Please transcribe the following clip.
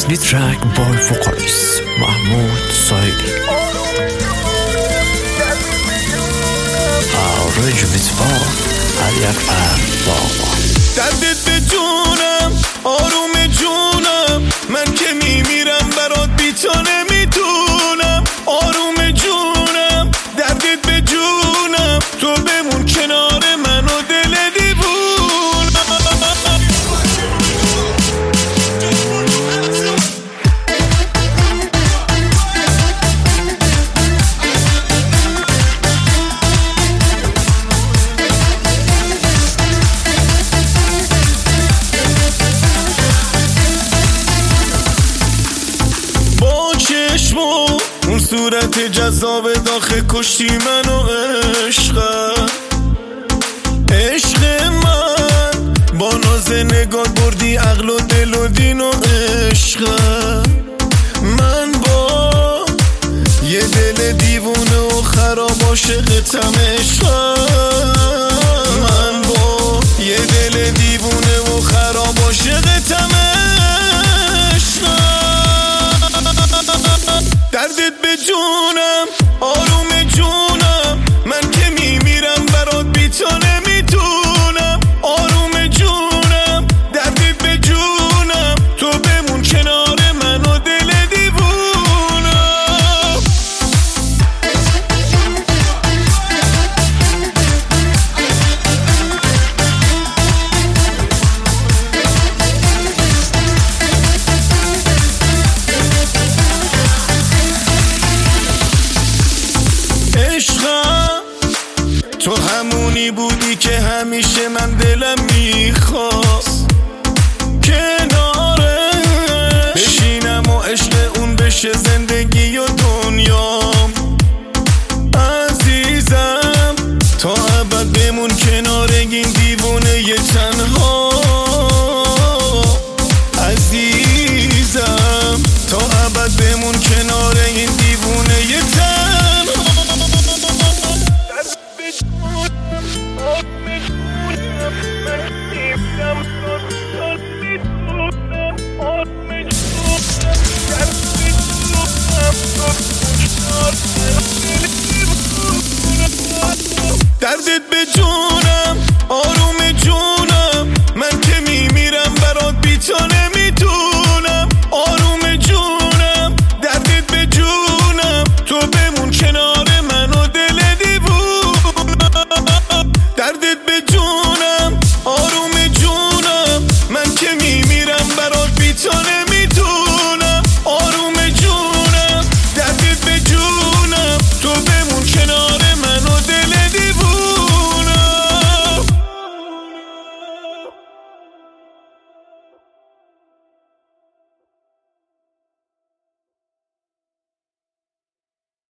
Lead track by vocalist Mahmoud Saidi. Arrangement by Ali Akbar Baba. دردت به جونم آروم جونم، من که میمیرم برات بی تو نمیتونم. آروم جونم دردت به جونم، تو بمون کنار من و دل دیوونم. اون صورت جذاب داخل کشتی منو عشق من، با ناز نگاه بردی عقل و دل و دین و عشق. من با یه دل دیوونه و خراب عاشقتم عشقم. من با یه دل دیوونه و خراب عاشقتم عشقم. دردت به جونم آروم جونم، من که میمیرم برات بی تو نمیتونم. آروم جونم دردت به جونم، تو بمون کنار من و دل دیوونم. عشقم تو همونی بودی که همیشه من دلم میخواست کنارش بشینم و عشق اون بشه زندگی و دنیام. عزیزم تا ابد بمون کنار این دیوونه ی تنها. عزیزم تا ابد بمون کنار این دیوونه ی تنها. دردت به جون